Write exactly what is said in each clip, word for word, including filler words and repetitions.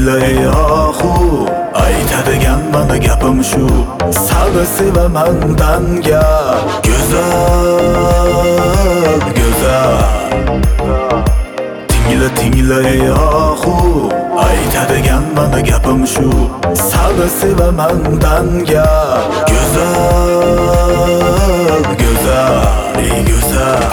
tingla ey ohu, aytadigan mana gapim shu. Sal sevaman tanga, go'zal, go'zal. Tingla tingla ey ohu, aytadigan mana gapim shu. Sal sevaman tanga, go'zal, go'zal, ey go'zal.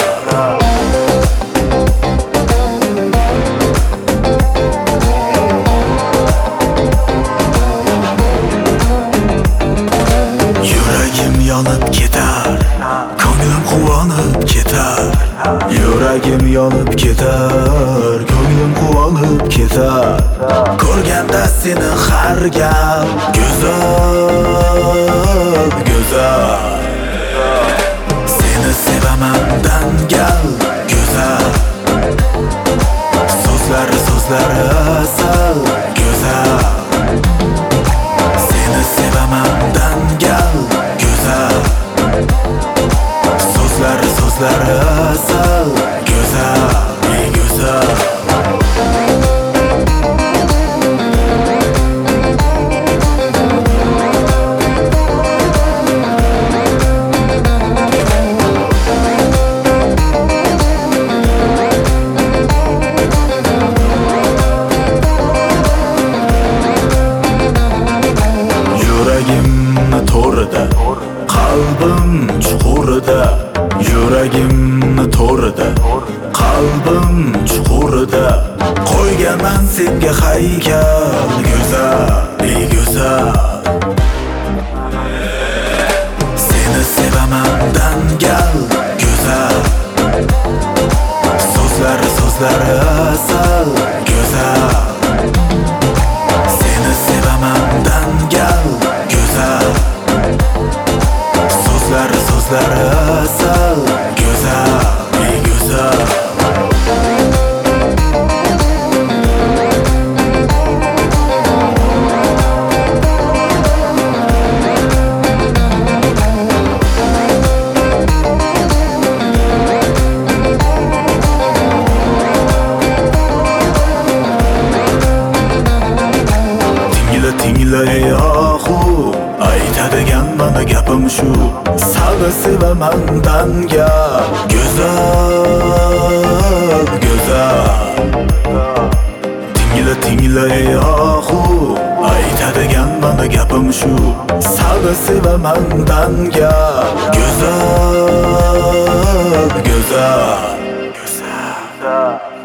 Yonib ketar, ko'nglim quvonib ketar. Yuragim yonib ketar, ko'nglim quvonib ketar. Ko'rganda seni har gal, go'zal, go'zal. Seni sevaman dangal, go'zal. So'zlari so'zlari asal, go'zal. Seni sevaman dangal, so'zlari so'zlari asal, go'zal, ey go'zal. Yuragimni to'rida, qalbim chuqurida. Yuragimni to'rida, qalbim chuqurida. Qo'yganman senga haykal, go'zal, ey go'zal. Seni sevaman dangal, go'zal. So'zlari so'zlari asal, go'zal. Seni sevaman dangal, go'zal. So'zlari so'zlari asal, go'zal, ey go'zal. Tingla tingla ey ohu, aytadigan mana gapim shu. Sal sevaman tanga, go'zal, go'zal. Tingla tingla ey ohu, aytadigan mana gapim shu. Sal sevaman tanga, go'zal, go'zal, go'zal.